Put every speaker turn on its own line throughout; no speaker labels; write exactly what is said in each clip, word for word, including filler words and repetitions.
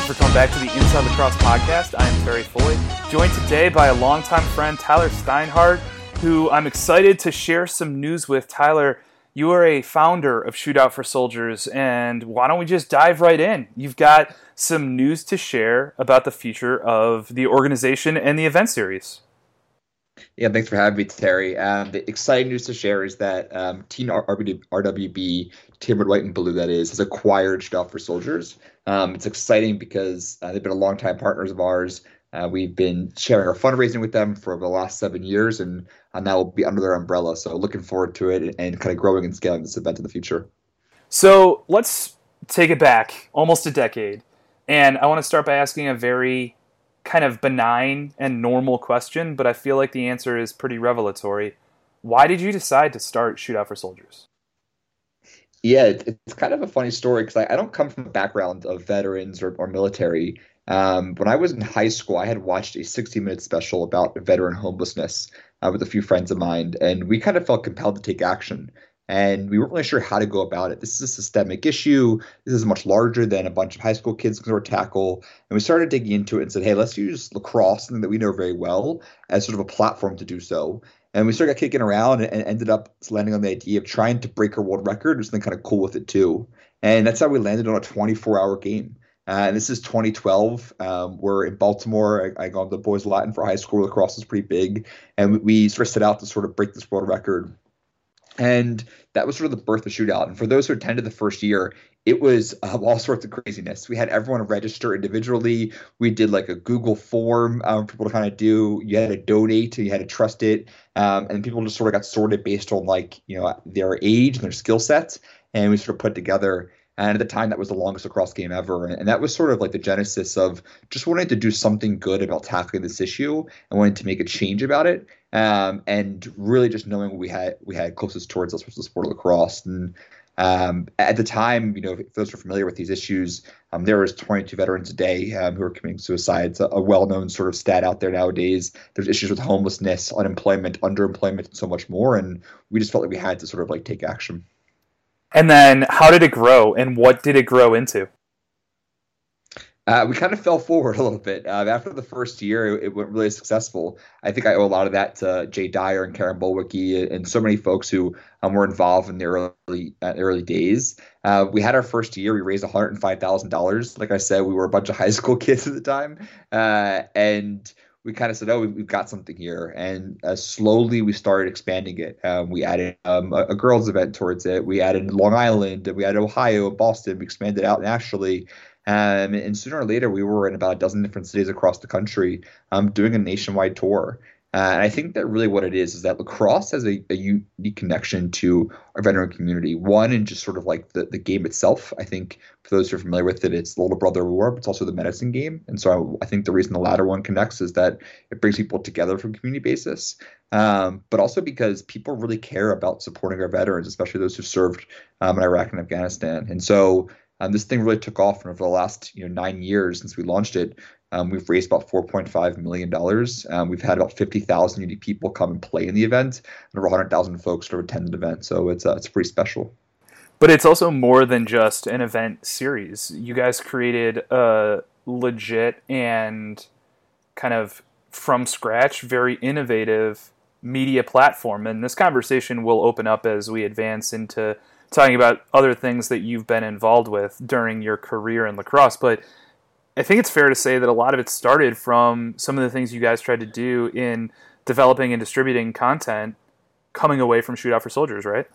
for coming back to the Inside Lacrosse podcast. I am Terry Foley, joined today by a longtime friend, Tyler Steinhardt, who I'm excited to share some news with. Tyler, you are a founder of Shootout for Soldiers, and why don't we just dive right in? You've got some news to share about the future of the organization and the event series.
Yeah, thanks for having me, Terry. Um, the exciting news to share is that um, Team R W B, Team Red, White, and Blue, that is, has acquired Shootout for Soldiers. Um, it's exciting because uh, they've been a longtime partners of ours. Uh, we've been sharing our fundraising with them for the last seven years, and uh, now we'll be under their umbrella. So looking forward to it and, and kind of growing and scaling this event in the future.
So let's take it back almost a decade. And I want to start by asking a very kind of benign and normal question, but I feel like the answer is pretty revelatory. Why did you decide to start Shootout for Soldiers?
Yeah, it, it's kind of a funny story because I, I don't come from a background of veterans or, or military. Um, when I was in high school, I had watched a sixty minute special about veteran homelessness uh, with a few friends of mine, and we kind of felt compelled to take action. And we weren't really sure how to go about it. This is a systemic issue. This is much larger than a bunch of high school kids can sort of tackle. And we started digging into it and said, hey, let's use lacrosse, something that we know very well, as sort of a platform to do so. And we started kicking around and ended up landing on the idea of trying to break our world record or something kind of cool with it too. And that's how we landed on a twenty-four hour game. Uh, and this is twenty twelve. Um, we're in Baltimore. I, I go to the boys Latin for high school. Lacrosse is pretty big. And we, we sort of set out to sort of break this world record. And that was sort of the birth of Shootout. And for those who attended the first year, it was uh, all sorts of craziness. We had everyone register individually. We did like a Google form um, for people to kind of do. You had to donate, you had to trust it. Um, and people just sort of got sorted based on like, you know, their age and their skill sets. And we sort of put together. And at the time, that was the longest lacrosse game ever. And that was sort of like the genesis of just wanting to do something good about tackling this issue and wanting to make a change about it. Um, and really just knowing what we had we had closest towards us was the sport of lacrosse. And um, at the time, you know, if those are familiar with these issues, um, there was twenty-two veterans a day um, who were committing suicide. It's a, a well-known sort of stat out there nowadays. There's issues with homelessness, unemployment, underemployment, and so much more. And we just felt like we had to sort of like take action.
And then how did it grow, and what did it grow into?
Uh, we kind of fell forward a little bit. Uh, after the first year, it, it went really successful. I think I owe a lot of that to Jay Dyer and Karen Bolwicki and so many folks who um, were involved in the early uh, early days. Uh, we had our first year. We raised one hundred five thousand dollars. Like I said, we were a bunch of high school kids at the time. Uh, and we kind of said, oh, we've got something here. And uh, slowly we started expanding it. Um, we added um, a, a girls event towards it. We added Long Island, and we added Ohio, Boston. We expanded out nationally. Um, and sooner or later, we were in about a dozen different cities across the country um, doing a nationwide tour. Uh, and I think that really what it is is that lacrosse has a, a unique connection to our veteran community. One, in just sort of like the, the game itself. I think for those who are familiar with it, it's the little brother war, but it's also the medicine game. And so I, I think the reason the latter one connects is that it brings people together from a community basis. Um, but also because people really care about supporting our veterans, especially those who served um, in Iraq and Afghanistan. And so um, this thing really took off. And over the last you know nine years since we launched it, Um, we've raised about four point five million dollars. Um, we've had about fifty thousand unique people come and play in the event, and over one hundred thousand folks sort of attend the event. So it's uh, it's pretty special.
But it's also more than just an event series. You guys created a legit and kind of from scratch, very innovative media platform. And this conversation will open up as we advance into talking about other things that you've been involved with during your career in lacrosse. But I think it's fair to say that a lot of it started from some of the things you guys tried to do in developing and distributing content coming away from Shootout for Soldiers, right?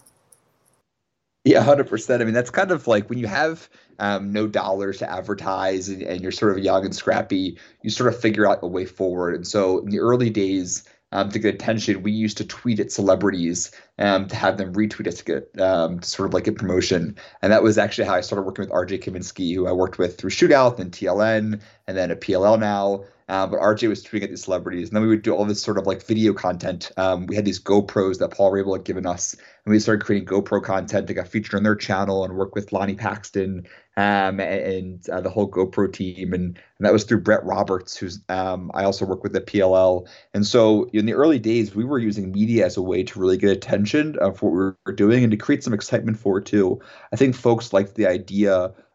Yeah, one hundred percent. I mean, that's kind of like when you have um, no dollars to advertise and, and you're sort of young and scrappy, you sort of figure out a way forward. And so in the early days, Um, to get attention, we used to tweet at celebrities um, to have them retweet us to get um, to sort of like get promotion. And that was actually how I started working with R J Kaminsky, who I worked with through Shootout and T L N and then at P L L now. Um, but R J was tweeting at these celebrities. And then we would do all this sort of like video content. Um, we had these GoPros that Paul Rabel had given us. And we started creating GoPro content that got featured on their channel and worked with Lonnie Paxton um, and, and uh, the whole GoPro team. And, and that was through Brett Roberts, who's um, I also work with at P L L. And so in the early days, we were using media as a way to really get attention uh, for what we were doing and to create some excitement for it too. I think folks liked the idea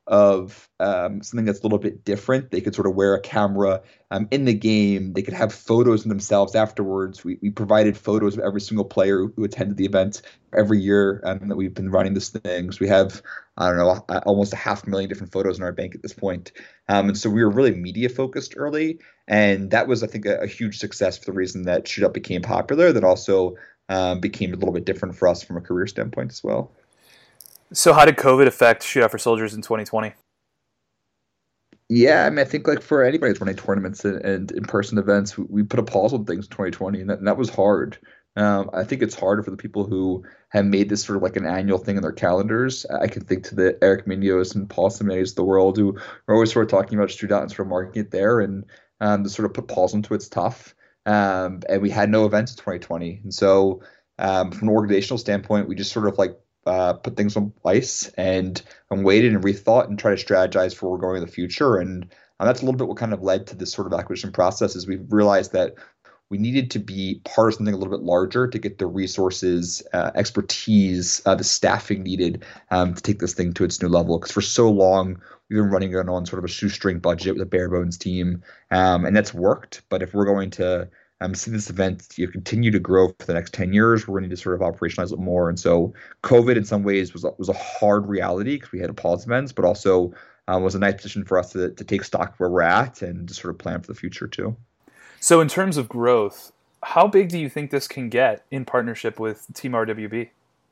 of um, something that's a little bit different. They could sort of wear a camera um, in the game. They could have photos of themselves afterwards. We, we provided photos of every single player who, who attended the event every year um, that we've been running this thing. So we have, I don't know, almost a half million different photos in our bank at this point. Um, and so we were really media focused early. And that was, I think, a, a huge success for the reason that Shootout became popular, that also um, became a little bit different for us from a career standpoint as well.
So how did COVID affect Shootout for Soldiers in twenty twenty?
Yeah, I mean, I think like for anybody who's running tournaments and, and in-person events, we, we put a pause on things in twenty twenty, and that, and that was hard. Um, I think it's harder for the people who have made this sort of like an annual thing in their calendars. I can think to the Eric Munoz and Paul Simone's of the world who are always sort of talking about Shootout and sort of marking it there, and um, to sort of put pause into it's tough. Um, and we had no events in twenty twenty, and so um, from an organizational standpoint, we just sort of like uh, put things on ice and and waited and rethought and try to strategize for where we're going in the future. And um, that's a little bit what kind of led to this sort of acquisition process. Is we've realized that we needed to be part of something a little bit larger to get the resources, uh, expertise, uh, the staffing needed um, to take this thing to its new level. Because for so long, we've been running it on sort of a shoestring budget with a bare bones team, um, and that's worked. But if we're going to um, see this event you know, continue to grow for the next ten years, we're going to need to sort of operationalize it more. And so COVID in some ways was, was a hard reality because we had to pause events, but also um, was a nice position for us to, to take stock where we're at and to sort of plan for the future too.
So in terms of growth, how big do you think this can get in partnership with Team R W B?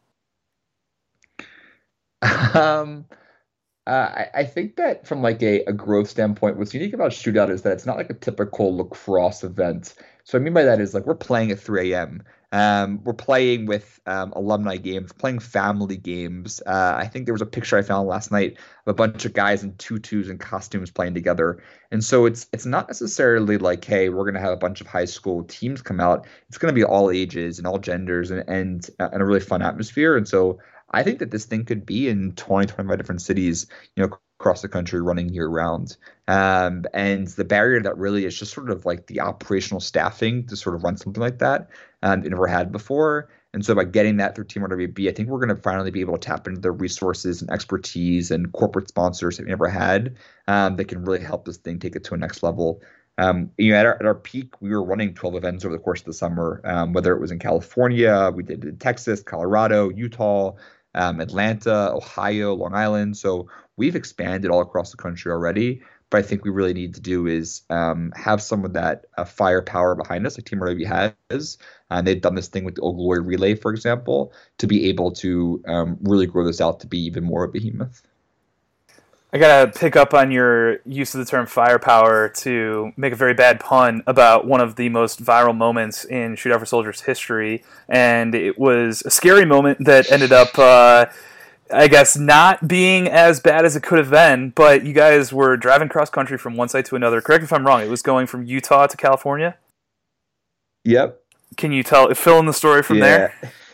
Um, uh, I, I think that from like a, a growth standpoint, what's unique about Shootout is that it's not like a typical lacrosse event. So what I mean by that is like we're playing at three a.m. Um, we're playing with um, alumni games, playing family games. Uh, I think there was a picture I found last night of a bunch of guys in tutus and costumes playing together. And so it's it's not necessarily like, hey, we're going to have a bunch of high school teams come out. It's going to be all ages and all genders and and, uh, and a really fun atmosphere. And so I think that this thing could be in twenty, twenty-five different cities, you know, across the country running year round. Um, and the barrier that really is just sort of like the operational staffing to sort of run something like that um, they never had before. And so by getting that through Team R W B, I think we're going to finally be able to tap into the resources and expertise and corporate sponsors that we never had um, that can really help this thing take it to a next level. Um, you know, at our, at our peak, we were running twelve events over the course of the summer, um, whether it was in California, we did it in Texas, Colorado, Utah, um, Atlanta, Ohio, Long Island. So we've expanded all across the country already. But I think we really need to do is um, have some of that uh, firepower behind us, like Team R W has. And they've done this thing with the Old Glory Relay, for example, to be able to um, really grow this out to be even more of a behemoth.
I gotta pick up on your use of the term firepower to make a very bad pun about one of the most viral moments in Shootout for Soldiers history, and it was a scary moment that ended up, uh, I guess, not being as bad as it could have been. But you guys were driving cross country from one site to another. Correct me if I'm wrong. It was going from Utah to California.
Yep.
Can you tell fill in the story from
yeah.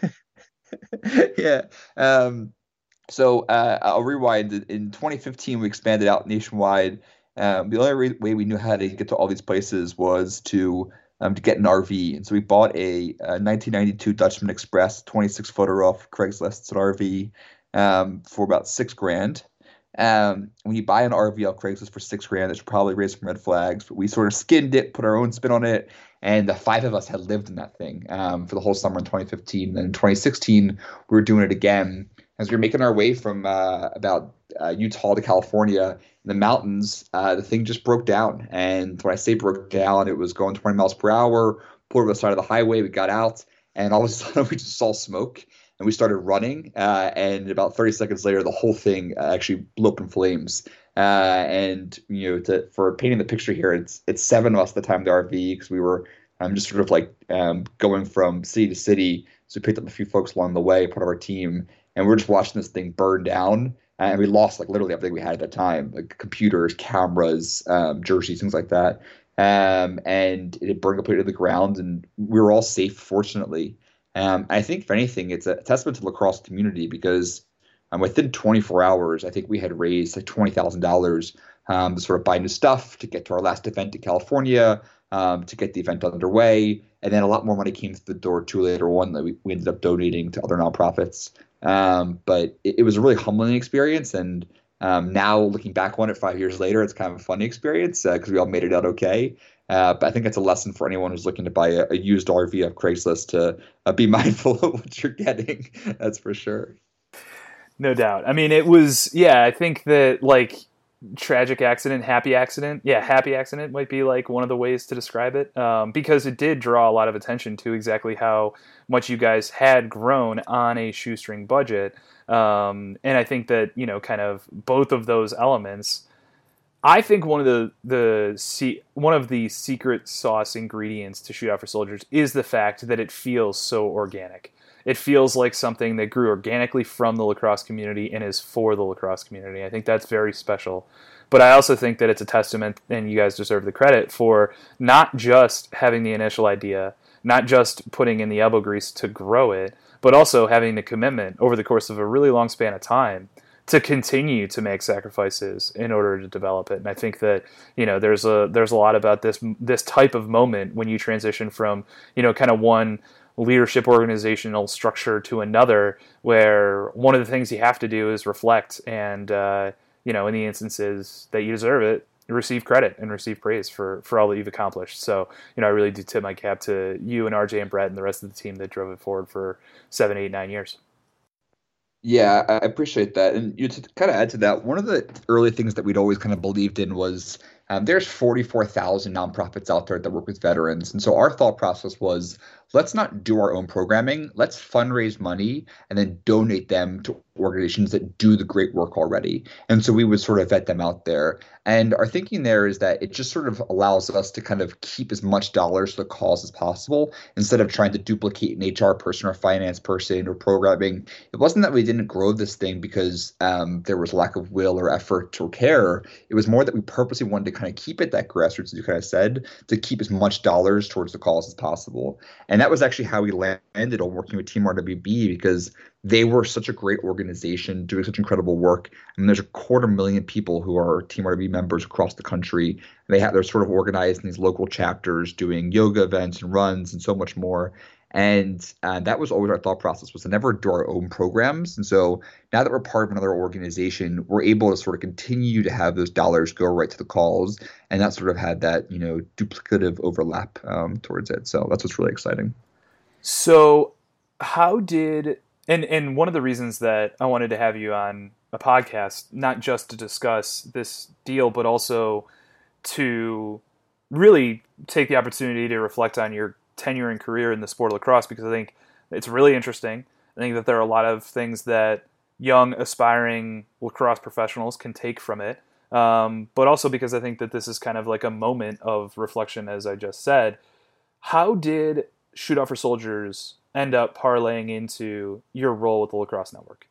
there?
yeah. Um, So uh, I'll rewind. In twenty fifteen, we expanded out nationwide. Um, the only re- way we knew how to get to all these places was to um, to get an R V. And so we bought a, a nineteen ninety-two Dutchman Express, twenty-six footer off Craigslist. It's an R V um, for about six grand. Um, when you buy an R V off Craigslist for six grand, that should probably raise some red flags. But we sort of skinned it, put our own spin on it, and the five of us had lived in that thing um, for the whole summer in twenty fifteen. And then in twenty sixteen, we were doing it again. As we were making our way from uh, about uh, Utah to California in the mountains, uh, the thing just broke down. And when I say broke down, it was going twenty miles per hour, pulled over the side of the highway. We got out, and all of a sudden we just saw smoke, and we started running. Uh, and about thirty seconds later, the whole thing uh, actually blew up in flames. Uh, and you know, to, for painting the picture here, it's it's seven of us at the time in the R V because we were um, just sort of like um, going from city to city. So we picked up a few folks along the way, part of our team. And we we're just watching this thing burn down, and we lost like literally everything we had at that time, like computers, cameras, um, jerseys, things like that. Um, and it had burned completely to the ground, and we were all safe, fortunately. Um, I think, if anything, it's a testament to the lacrosse community because um, within twenty-four hours, I think we had raised like twenty thousand dollars um, to sort of buy new stuff, to get to our last event in California, um, to get the event underway. And then a lot more money came through the door too later on that we, we ended up donating to other nonprofits. Um, but it, it was a really humbling experience, and Um, now looking back on it five years later, it's kind of a funny experience because uh, we all made it out okay. Uh, but I think it's a lesson for anyone who's looking to buy a, a used R V off Craigslist to uh, be mindful of what you're getting. That's for sure.
No doubt. I mean, it was, yeah, I think that like tragic accident, happy accident. Yeah, happy accident might be like one of the ways to describe it, um, because it did draw a lot of attention to exactly how much you guys had grown on a shoestring budget. Um, and I think that, you know, kind of both of those elements, I think one of the the se- one of the secret sauce ingredients to Shoot Out for Soldiers is the fact that it feels so organic. It feels like something that grew organically from the lacrosse community and is for the lacrosse community. I think that's very special. But I also think that it's a testament, and you guys deserve the credit, for not just having the initial idea, not just putting in the elbow grease to grow it, but also having the commitment over the course of a really long span of time to continue to make sacrifices in order to develop it. And I think that, you know, there's a there's a lot about this this type of moment when you transition from, you know, kind of one leadership organizational structure to another, where one of the things you have to do is reflect and, uh, you know, in the instances that you deserve it, receive credit and receive praise for, for all that you've accomplished. So, you know, I really do tip my cap to you and R J and Brett and the rest of the team that drove it forward for seven, eight, nine years.
Yeah, I appreciate that. And you to kind of add to that, one of the early things that we'd always kind of believed in was um, there's forty-four thousand nonprofits out there that work with veterans. And so our thought process was, let's not do our own programming. Let's fundraise money and then donate them to organizations that do the great work already. And so we would sort of vet them out there. And our thinking there is that it just sort of allows us to kind of keep as much dollars to the cause as possible instead of trying to duplicate an H R person or finance person or programming. It wasn't that we didn't grow this thing because um, there was lack of will or effort or care. It was more that we purposely wanted to kind of keep it that grassroots, as you kind of said, to keep as much dollars towards the cause as possible. And that was actually how we landed on working with Team R W B, because they were such a great organization doing such incredible work. I mean, there's a quarter million people who are Team R W B members across the country. They have, they're sort of organized in these local chapters doing yoga events and runs and so much more. And uh, that was always our thought process, was to never do our own programs. And so now that we're part of another organization, we're able to sort of continue to have those dollars go right to the calls. And that sort of had that, you know, duplicative overlap um, towards it. So that's what's really exciting.
So how did, and, and one of the reasons that I wanted to have you on a podcast, not just to discuss this deal, but also to really take the opportunity to reflect on your tenure and career in the sport of lacrosse, because I think it's really interesting. I think that there are a lot of things that young aspiring lacrosse professionals can take from it. Um, but also because I think that this is kind of like a moment of reflection, as I just said. How did Shoot Out for Soldiers end up parlaying into your role with the Lacrosse Network?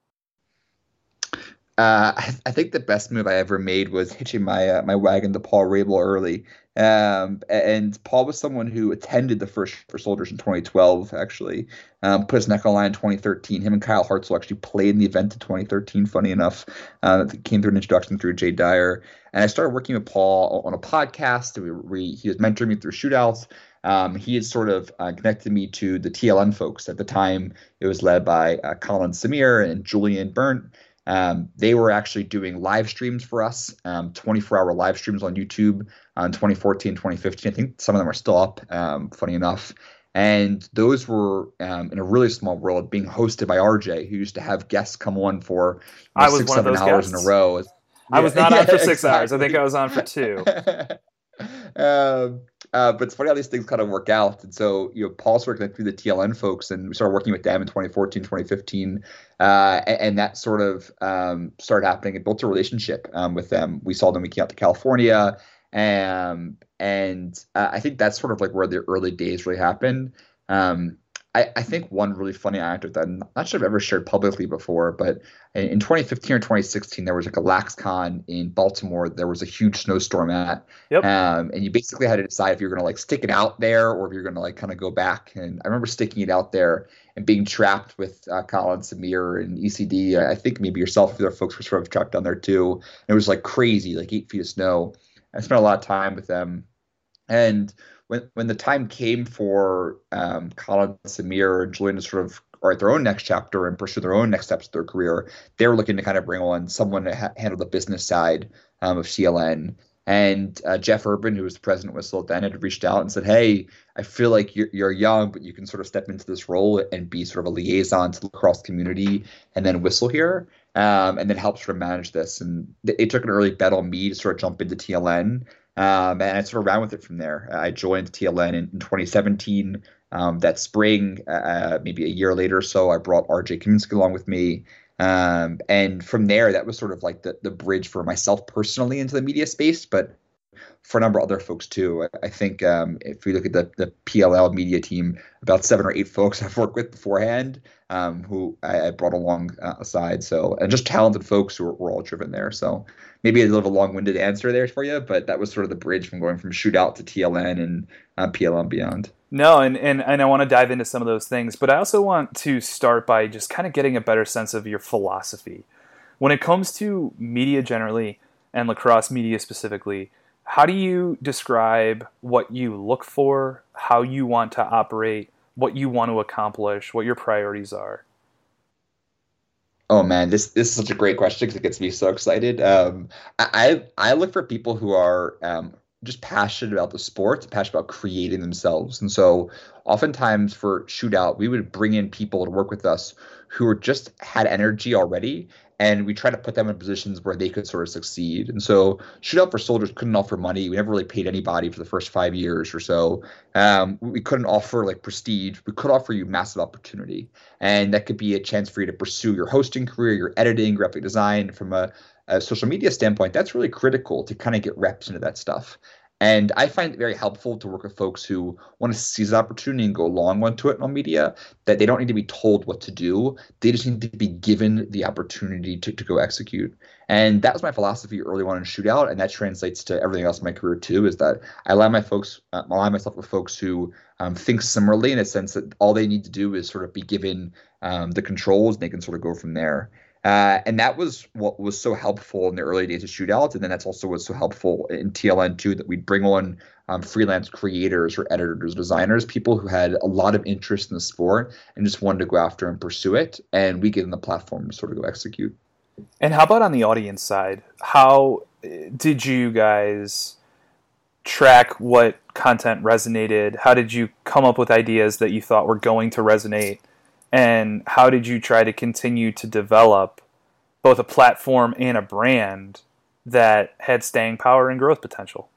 Uh, I, I think the best move I ever made was hitching my uh, my wagon to Paul Rabel early. Um, and Paul was someone who attended the first for Soldiers in twenty twelve, actually. Um, put his neck on the line in twenty thirteen. Him and Kyle Hartzell actually played in the event in twenty thirteen, funny enough. Uh, that came through an introduction through Jay Dyer. And I started working with Paul on a podcast. We, we, he was mentoring me through shootouts. Um, he had sort of uh, connected me to the T L N folks. At the time, it was led by uh, Colin Samir and Julian Burnt. Um, they were actually doing live streams for us, um, twenty-four hour live streams on YouTube on twenty fourteen, twenty fifteen. I think some of them are still up, um, funny enough. And those were um, in a really small world being hosted by R J, who used to have guests come on for you know,
I was
six,
one of
seven
those
hours
guests.
in a row.
I
Yeah,
was not
yeah,
on for six
exactly.
hours. I think I was on for two.
um, uh, but it's funny how these things kind of work out. And so, you know, Paul started connecting through the T L N folks, and we started working with them in twenty fourteen, twenty fifteen. Uh, and, and that sort of um, started happening. It built a relationship um, with them. We saw them, we came out to California. Um, and uh, I think that's sort of like where the early days really happened. Um, I, I think one really funny anecdote that I'm not sure I've ever shared publicly before, but in, in twenty fifteen or twenty sixteen, there was like a LaxCon in Baltimore. There was a huge snowstorm at,
Yep.
um, and you basically had to decide if you're going to like stick it out there or if you're going to like kind of go back. And I remember sticking it out there and being trapped with uh, Colin Samir and E C D. I think maybe yourself, if other folks were sort of trapped down there too. And it was like crazy, like eight feet of snow. I spent a lot of time with them. And when when the time came for um, Colin Samir and Julian to sort of write their own next chapter and pursue their own next steps of their career, they were looking to kind of bring on someone to ha- handle the business side um, of T L N. And uh, Jeff Urban, who was the president of Whistle then, had reached out and said, "Hey, I feel like you're, you're young, but you can sort of step into this role and be sort of a liaison to the lacrosse community and then Whistle here, um, and then help sort of manage this." And they, they took an early bet on me to sort of jump into T L N, um, and I sort of ran with it from there. I joined T L N in, in twenty seventeen. Um, that spring, uh, maybe a year later or so, I brought R J Kaminsky along with me. Um, and from there, that was sort of like the, the bridge for myself personally into the media space, but for a number of other folks too. I, I think um, if we look at the, the P L L media team, about seven or eight folks I've worked with beforehand, um, who I, I brought along uh, aside. So, and just talented folks who were, were all driven there. So maybe a little bit of a long-winded answer there for you, but that was sort of the bridge from going from Shootout to T L N and uh, P L L and beyond.
No, and, and, and I want to dive into some of those things, but I also want to start by just kind of getting a better sense of your philosophy. When it comes to media generally, and lacrosse media specifically, how do you describe what you look for, how you want to operate, what you want to accomplish, what your priorities are?
Oh man, this this is such a great question because it gets me so excited. Um, I I I look for people who are um, just passionate about the sport, passionate about creating themselves. And so oftentimes for Shootout, we would bring in people to work with us who were just had energy already. And we try to put them in positions where they could sort of succeed. And so Shootout for Soldiers couldn't offer money. We never really paid anybody for the first five years or so. Um, we couldn't offer like prestige. We could offer you massive opportunity. And that could be a chance for you to pursue your hosting career, your editing, graphic design. From a, a social media standpoint, that's really critical to kind of get reps into that stuff. And I find it very helpful to work with folks who want to seize the opportunity and go along onto it on media, that they don't need to be told what to do. They just need to be given the opportunity to, to go execute. And that was my philosophy early on in Shootout, and that translates to everything else in my career too, is that I align my folks, uh, align myself with folks who um, think similarly, in a sense that all they need to do is sort of be given um, the controls, and they can sort of go from there. Uh, and that was what was so helpful in the early days of Shootout. And then that's also what's so helpful in T L N too, that we'd bring on um, freelance creators or editors, designers, people who had a lot of interest in the sport and just wanted to go after and pursue it. And we give them the platform to sort of go execute.
And how about on the audience side? How did you guys track what content resonated? How did you come up with ideas that you thought were going to resonate? And how did you try to continue to develop both a platform and a brand that had staying power and growth potential?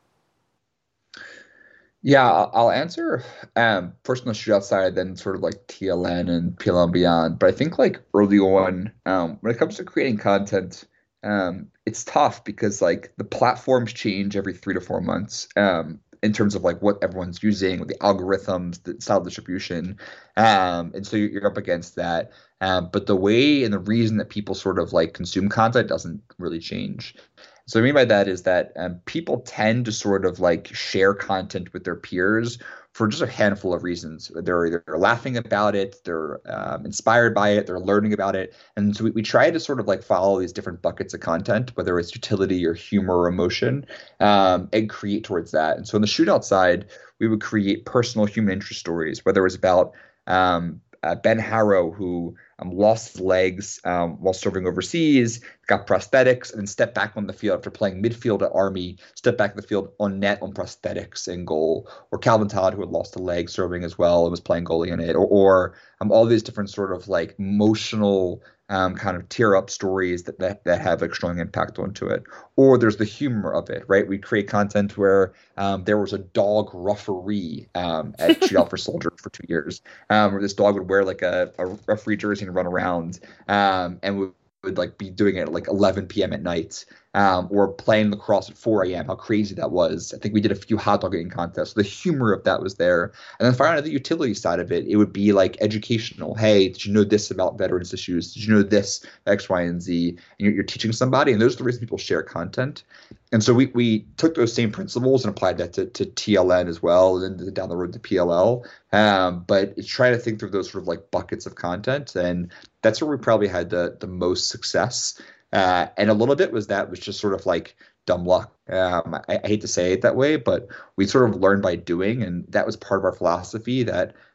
Yeah, I'll I'll answer um, first on the Shootout side, then sort of like T L N and P L L and beyond. But I think like early on, um, when it comes to creating content, um, it's tough because like the platforms change every three to four months. Um, in terms of like what everyone's using, the algorithms, the style distribution. Um, and so you're, you're up against that. Um, but the way and the reason that people sort of like consume content doesn't really change. So what I mean by that is that um, people tend to sort of like share content with their peers for just a handful of reasons. They're either laughing about it, they're um, inspired by it, they're learning about it. And so we, we try to sort of like follow these different buckets of content, whether it's utility or humor or emotion, um, and create towards that. And so on the Shootout side, we would create personal human interest stories, whether it was about um, uh, Ben Harrow, who um, lost his legs um, while serving overseas, got prosthetics, and then stepped back on the field after playing midfield at Army, stepped back in the field on net on prosthetics and goal. Or Calvin Todd, who had lost a leg serving as well and was playing goalie in it. Or, or um, all these different sort of like emotional um, kind of tear up stories that, that that have a strong impact onto it. Or there's the humor of it, right? We create content where um, there was a dog referee um, at Shootout for Soldiers for two years, um, where this dog would wear like a, a referee jersey and run around, um, and would would like be doing it at like eleven p.m. at night, um, or playing lacrosse at four a.m. How crazy that was. I think we did a few hot dog eating contests. So the humor of that was there. And then finally, the utility side of it, it would be like educational. Hey, did you know this about veterans issues? Did you know this, X, Y, and Z? And you're, you're teaching somebody. And those are the reasons people share content. And so we we took those same principles and applied that to, to T L N as well, and then down the road to P L L. Um, but it's trying to think through those sort of like buckets of content. And that's where we probably had the the most success. Uh, and a little bit was that was just sort of like dumb luck. Um, I, I hate to say it that way, but we sort of learned by doing. And that was part of our philosophy, that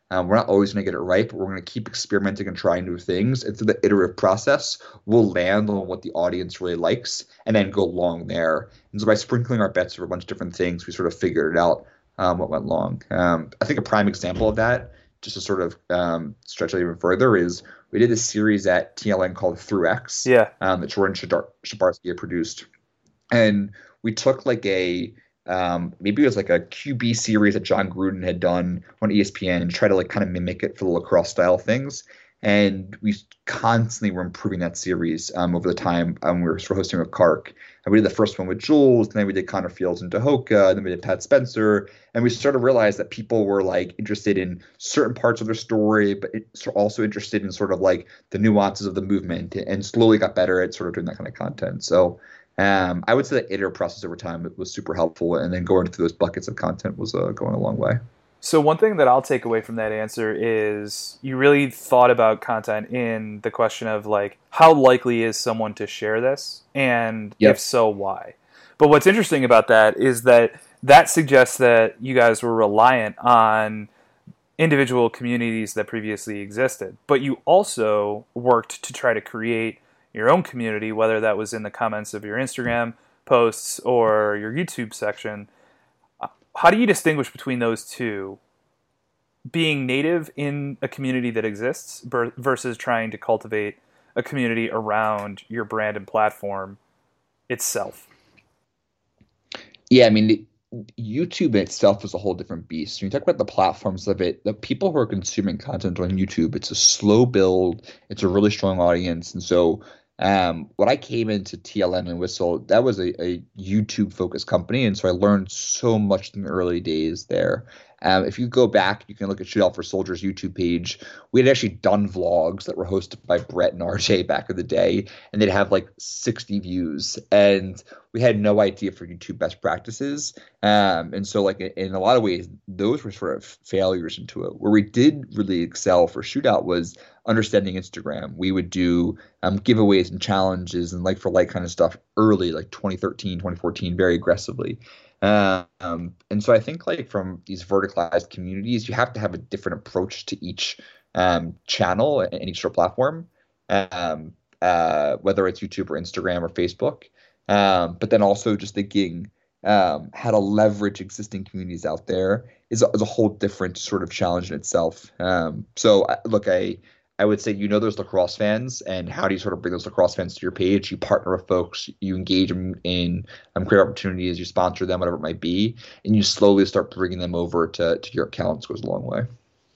Um, we're not always going to get it right, but we're going to keep experimenting and trying new things. And through the iterative process, we'll land on what the audience really likes and then go along there. And so by sprinkling our bets over a bunch of different things, we sort of figured it out um, what went long. Um, I think a prime example of that, just to sort of um, stretch it even further, is we did a series at T L N called Through X
Yeah.
um, that Jordan Shabarsky had produced. And we took like a um, maybe it was like a Q B series that John Gruden had done on E S P N and try to like kind of mimic it for the lacrosse style things. And we constantly were improving that series um, over the time um, we were sort of hosting with Kark. And we did the first one with Jules, and then we did Connor Fields and Dahoka, and then we did Pat Spencer. And we started to realize that people were like interested in certain parts of their story, but it's also interested in sort of like the nuances of the movement, and slowly got better at sort of doing that kind of content. So um, I would say that iterative process over time was super helpful, and then going through those buckets of content was uh, going a long way.
So one thing that I'll take away from that answer is you really thought about content in the question of like, how likely is someone to share this? And
Yep.
if so, why? But what's interesting about that is that that suggests that you guys were reliant on individual communities that previously existed. But you also worked to try to create your own community, whether that was in the comments of your Instagram posts or your YouTube section. How do you distinguish between those two, being native in a community that exists versus trying to cultivate a community around your brand and platform itself?
Yeah, I mean, the, YouTube itself is a whole different beast. When you talk about the platforms of it, the people who are consuming content on YouTube, it's a slow build. It's a really strong audience. And so um, when I came into T L N and Whistle, that was a, a YouTube-focused company. And so I learned so much in the early days there. Um, if you go back, you can look at Shoot Out for Soldiers' YouTube page. We had actually done vlogs that were hosted by Brett and R J back in the day, and they'd have like sixty views. And we had no idea for YouTube best practices. Um, and so like in a lot of ways, those were sort of failures into it. Where we did really excel for Shootout was understanding Instagram. We would do um, giveaways and challenges and like for like kind of stuff early, like twenty thirteen, twenty fourteen, very aggressively. Um, and so I think like from these verticalized communities, you have to have a different approach to each um, channel and each sort of platform, um, uh, whether it's YouTube or Instagram or Facebook. Um, but then also just thinking um, how to leverage existing communities out there is a, is a whole different sort of challenge in itself. Um, so look, I I would say, you know, those lacrosse fans, and how do you sort of bring those lacrosse fans to your page? You partner with folks, you engage them in um, create opportunities, you sponsor them, whatever it might be, and you slowly start bringing them over to, to your accounts. Goes a long way.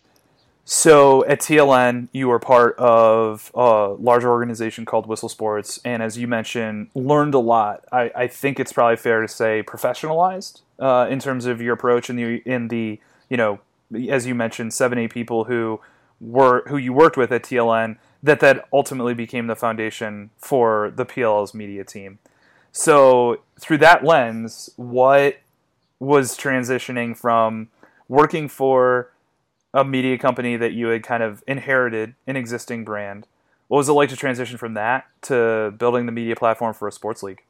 So at T L N, you were part of a larger organization called Whistle Sports, and as you mentioned, learned a lot. I, I think it's probably fair to say professionalized uh, in terms of your approach in the in the you know, as you mentioned, seven eight people who were who you worked with at T L N, that that ultimately became the foundation for the P L L's media team. So through that lens, what was transitioning from working for a media company that you had kind of inherited an existing brand? What was it like to transition from that to building the media platform for a sports league?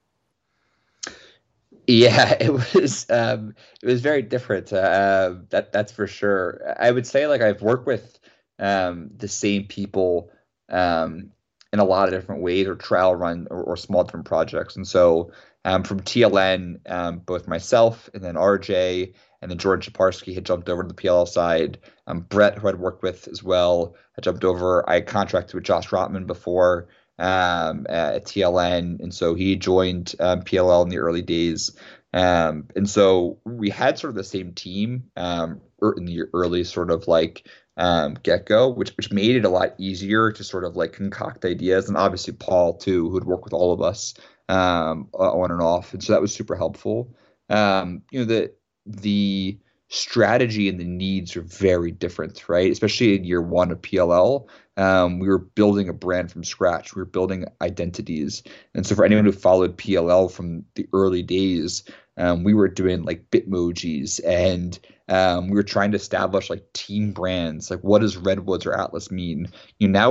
Yeah, it was um, it was very different. Uh, that that's for sure. I would say like I've worked with um, the same people um, in a lot of different ways, or trial run or, or small different projects. And so um, from T L N, um, both myself and then R J and then Jordan Shabarsky had jumped over to the P L L side. Um, Brett, who I'd worked with as well, had jumped over. I contracted with Josh Rotman before um, at T L N, and so he joined um, P L L in the early days. Um, and so we had sort of the same team um, in the early sort of like um, get-go, which which made it a lot easier to sort of like concoct ideas. And obviously Paul too, who'd worked with all of us um, on and off, and so that was super helpful. Um, you know, the the strategy and the needs are very different, right? Especially in year one of P L L. Um, we were building a brand from scratch. We were building identities. And so for anyone who followed P L L from the early days, um, we were doing like Bitmojis, and um, we were trying to establish like team brands. Like, what does Redwoods or Atlas mean? You know, now it's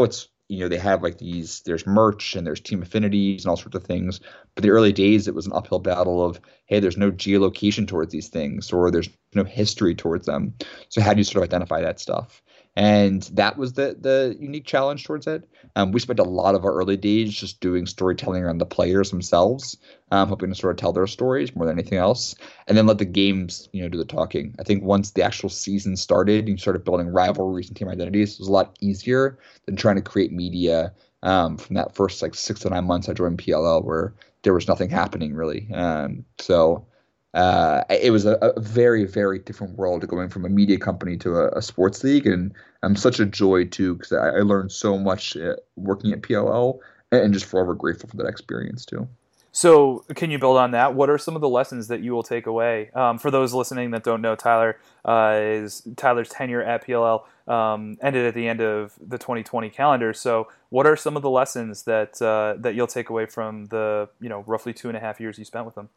you know, they have like these, there's merch and there's team affinities and all sorts of things. But the early days, it was an uphill battle of, hey, there's no geolocation towards these things, or there's no history towards them. So how do you sort of identify that stuff? And that was the the unique challenge towards it. Um, we spent a lot of our early days just doing storytelling around the players themselves, um, hoping to sort of tell their stories more than anything else, and then let the games, you know, do the talking. I think once the actual season started and you started building rivalries and team identities, it was a lot easier than trying to create media um, from that first like six to nine months I joined P L L, where there was nothing happening really. Um, so. Uh, it was a, a very, very different world going from a media company to a, a sports league. And I'm such a joy, too, because I, I learned so much uh, working at P L L and just forever grateful for that experience, too.
So can you build on that? What are some of the lessons that you will take away? Um, for those listening that don't know, Tyler, uh, is Tyler's tenure at P L L um, ended at the end of the twenty twenty calendar. So what are some of the lessons that uh, that you'll take away from the, you know, roughly two and a half years you spent with them?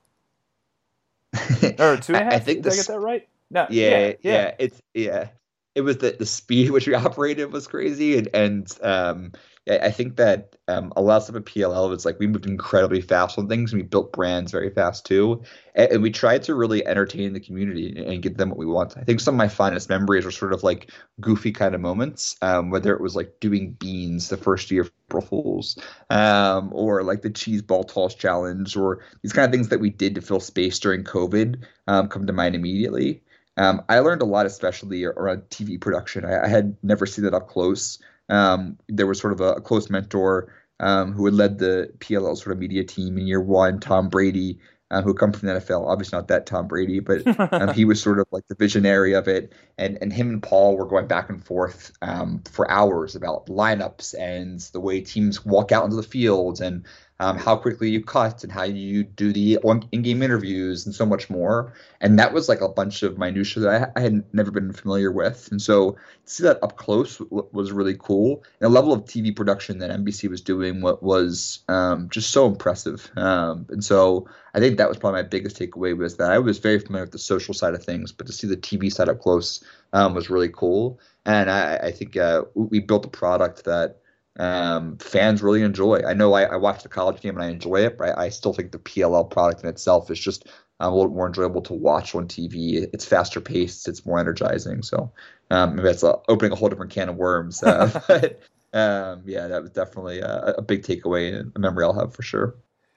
Or two and a half?
I think
Did
this,
I get that right? No.
yeah,
Yeah. Yeah.
yeah, it's yeah. It was the the speed at which we operated was crazy, and and um, I I think that um, a lot of stuff at P L L was like we moved incredibly fast on things, and we built brands very fast too, and, and we tried to really entertain the community and, and give them what we want. I think some of my finest memories were sort of like goofy kind of moments, um, whether it was like doing beans the first year of April Fools, um, or like the cheese ball toss challenge, or these kind of things that we did to fill space during COVID, um, come to mind immediately. Um, I learned a lot, especially around T V production. I, I had never seen it up close. Um, there was sort of a, a close mentor um, who had led the P L L sort of media team in year one, Tom Brady, uh, who come from the N F L. Obviously not that Tom Brady, but um, he was sort of like the visionary of it. And and him and Paul were going back and forth um, for hours about lineups and the way teams walk out into the field and um, how quickly you cut and how you do the in-game interviews and so much more. And that was like a bunch of minutia that I, I had never been familiar with. And so to see that up close w- was really cool. And the level of T V production that N B C was doing what was um, just so impressive. Um, and so I think that was probably my biggest takeaway was that I was very familiar with the social side of things, but to see the T V side up close um, was really cool. And I, I think uh, we built a product that um, fans really enjoy. I know I, I watch the college game and I enjoy it, but I, I still think the P L L product in itself is just um, a little more enjoyable to watch on T V. It's faster paced, it's more energizing. So um, maybe that's uh, opening a whole different can of worms. Uh, but um, yeah, that was definitely a, a big takeaway and a memory I'll have for sure.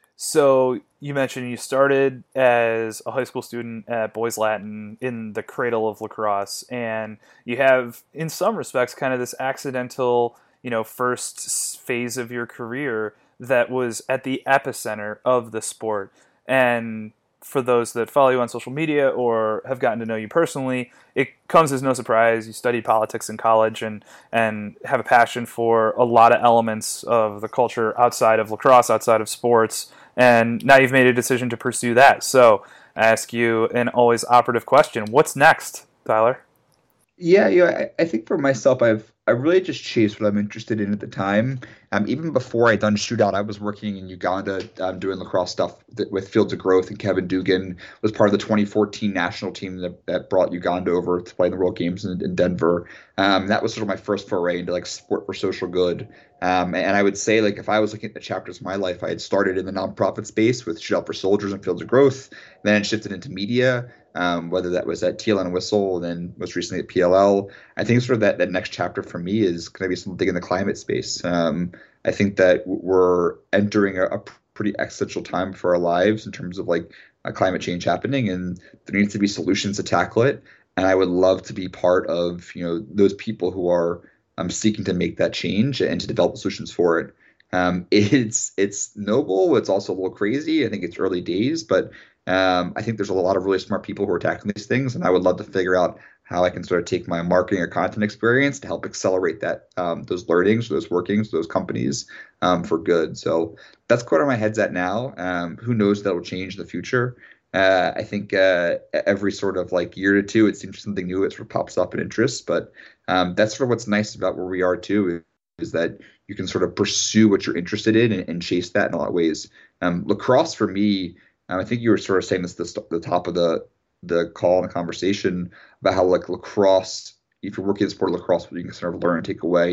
So you mentioned you started as a high school student at Boys Latin in the cradle of lacrosse, and you have, in some respects, kind of this accidental, you know, first phase of your career that was at the epicenter of the sport. And for those that follow you on social media or have gotten to know you personally, it comes as no surprise. You studied politics in college and, and have a passion for a lot of elements of the culture outside of lacrosse, outside of sports. And now you've made a decision to pursue that. So I ask you an always operative question. What's next, Tyler?
Yeah, yeah. I, I think for myself, I've I really just chased what I'm interested in at the time. Um, even before I done shootout, I was working in Uganda um, doing lacrosse stuff th- with Fields of Growth, and Kevin Dugan was part of the twenty fourteen national team that, that brought Uganda over to play in the World Games in, in Denver. Um, that was sort of my first foray into like sport for social good. Um, and I would say like if I was looking at the chapters of my life, I had started in the nonprofit space with Shootout for Soldiers and Fields of Growth, then shifted into media. Um, whether that was at T L N Whistle and then most recently at P L L. I think sort of that, that next chapter for me is going to be something in the climate space. Um, I think that we're entering a, a pretty existential time for our lives in terms of like uh, climate change happening, and there needs to be solutions to tackle it. And I would love to be part of, you know, those people who are um, seeking to make that change and to develop solutions for it. Um, it's it's noble. It's also a little crazy. I think it's early days, but um, I think there's a lot of really smart people who are tackling these things, and I would love to figure out how I can sort of take my marketing or content experience to help accelerate that um, those learnings, those workings, those companies um, for good. So that's where my head's at now. Um, who knows if that will change in the future? Uh, I think uh, every sort of like year to two, it seems something new that sort of pops up in interest. But um, that's sort of what's nice about where we are too, is that you can sort of pursue what you're interested in and, and chase that in a lot of ways. Um, lacrosse for me. Um, I think you were sort of saying this at the, the top of the the call and the conversation about how like lacrosse, if you're working in sport of lacrosse, what you can sort of learn and take away.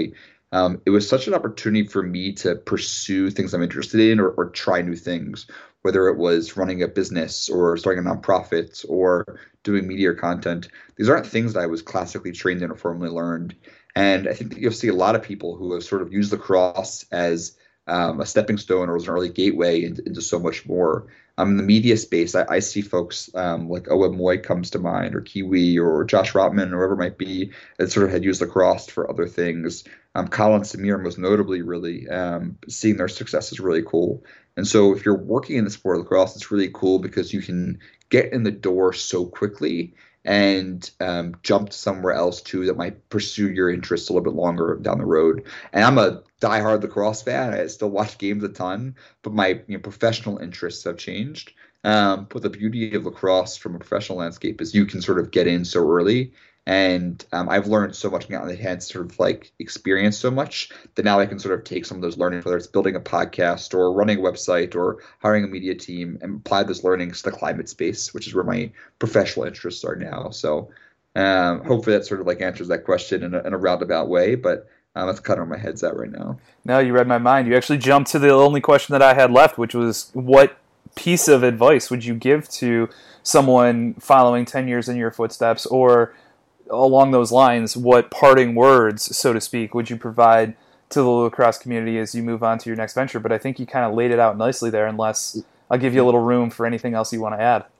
um, it was such an opportunity for me to pursue things I'm interested in, or, or try new things, whether it was running a business or starting a nonprofit or doing media content. These aren't things that I was classically trained in or formally learned. And I think that you'll see a lot of people who have sort of used lacrosse as um, a stepping stone or as an early gateway into, into so much more. Um, in the media space, I, I see folks um, like Owen Moy comes to mind, or Kiwi, or Josh Rotman, or whoever it might be, that sort of had used lacrosse for other things. Um, Colin Samir, most notably, really um, seeing their success is really cool. And so, if you're working in the sport of lacrosse, it's really cool because you can get in the door so quickly and um, jump somewhere else too that might pursue your interests a little bit longer down the road. And I'm a diehard lacrosse fan. I still watch games a ton, but my you know, professional interests have changed. Um, but the beauty of lacrosse from a professional landscape is you can sort of get in so early. And um, I've learned so much and gotten the chance to sort of like experience so much that now I can sort of take some of those learnings, whether it's building a podcast or running a website or hiring a media team, and apply those learnings to the climate space, which is where my professional interests are now. So um, hopefully that sort of like answers that question in a, in a roundabout way, but um, that's kind of where my head's at right now.
No, you read my mind. You actually jumped to the only question that I had left, which was what piece of advice would you give to someone following ten years in your footsteps, or along those lines, what parting words, so to speak, would you provide to the lacrosse community as you move on to your next venture? But I think you kind of laid it out nicely there, unless I'll give you a little room for anything else you want to add.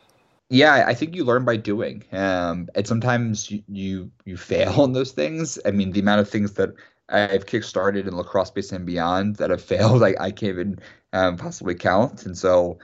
Yeah, I think you learn by doing. Um, and sometimes you, you you fail in those things. I mean, the amount of things that I've kickstarted in lacrosse space and beyond that have failed, I, I can't even um, possibly count. And so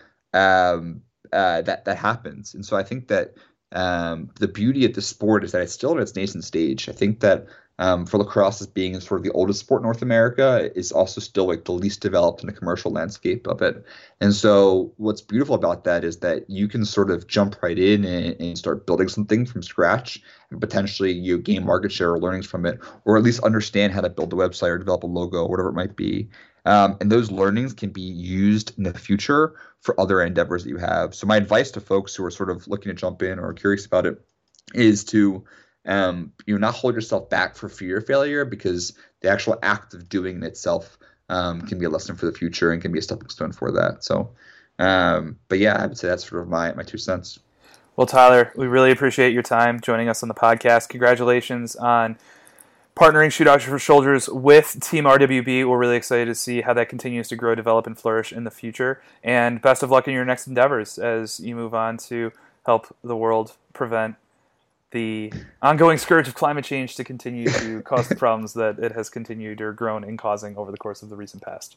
um, uh, that that happens. And so I think that um, the beauty of the sport is that it's still in its nascent stage. I think that um, for lacrosse as being sort of the oldest sport in North America, is also still like the least developed in the commercial landscape of it. And so what's beautiful about that is that you can sort of jump right in and, and start building something from scratch, and potentially you gain market share or learnings from it, or at least understand how to build a website or develop a logo or whatever it might be. Um, and those learnings can be used in the future for other endeavors that you have. So my advice to folks who are sort of looking to jump in or curious about it is to um, you know, not hold yourself back for fear of failure, because the actual act of doing it itself um, can be a lesson for the future and can be a stepping stone for that. So, um, but yeah, I would say that's sort of my, my two cents.
Well, Tyler, we really appreciate your time joining us on the podcast. Congratulations on partnering Shoot Out Your Shoulders with Team R W B. We're really excited to see how that continues to grow, develop, and flourish in the future. And best of luck in your next endeavors as you move on to help the world prevent the ongoing scourge of climate change to continue to cause the problems that it has continued or grown in causing over the course of the recent past.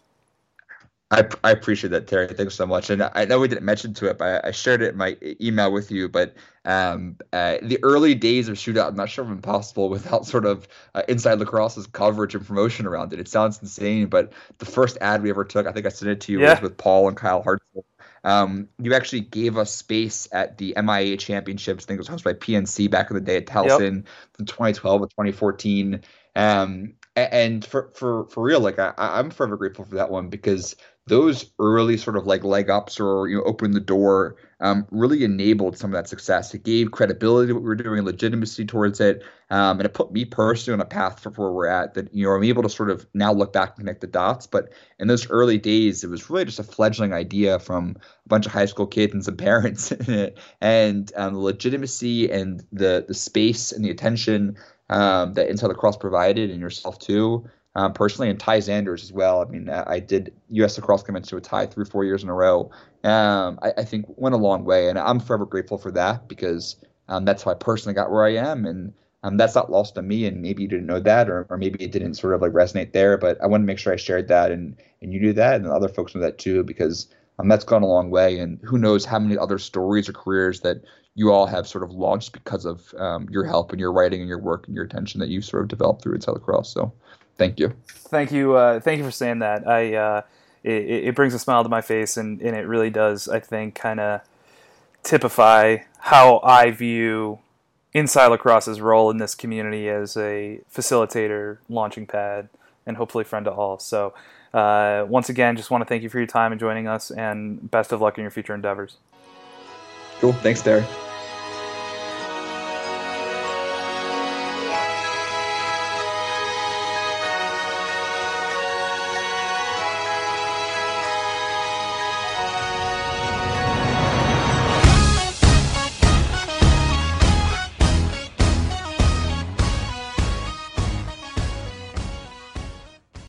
I, I appreciate that, Terry. Thanks so much. And I know we didn't mention to it, but I, I shared it in my email with you. But um, uh, the early days of Shootout, I'm not sure if it's possible without sort of uh, Inside Lacrosse's coverage and promotion around it. It sounds insane, but the first ad we ever took, I think I sent it to you, yeah. was with Paul and Kyle Hartzell. Um, you actually gave us space at the M I A Championships. I think it was hosted by P N C back in the day at Towson, yep. from twenty twelve to twenty fourteen. Um, and for, for, for real, like I, I'm forever grateful for that one, because those early sort of like leg ups or, you know, open the door um, really enabled some of that success. It gave credibility to what we were doing, legitimacy towards it. Um, and it put me personally on a path for where we're at that, you know, I'm able to sort of now look back and connect the dots. But in those early days, it was really just a fledgling idea from a bunch of high school kids and some parents. and um, the legitimacy and the, the space and the attention um, that Inside Lacrosse provided, and yourself too, Um, personally, and Ty Zanders as well. I mean, I did U S Lacrosse Convention with Ty three, four years in a row. Um, I, I think went a long way, and I'm forever grateful for that, because um, that's how I personally got where I am, and um, that's not lost on me. And maybe you didn't know that, or, or maybe it didn't sort of like resonate there. But I want to make sure I shared that, and and you knew that, and other folks know that too, because um, that's gone a long way. And who knows how many other stories or careers that you all have sort of launched because of um, your help and your writing and your work and your attention that you've sort of developed through Inside Lacrosse. So. Thank you.
Thank you. Uh, thank you for saying that. I uh, it, it brings a smile to my face, and, and it really does, I think, kind of typify how I view Inside Lacrosse's role in this community as a facilitator, launching pad, and hopefully friend to all. So uh, once again, just want to thank you for your time and joining us, and best of luck in your future endeavors.
Cool. Thanks, Derek.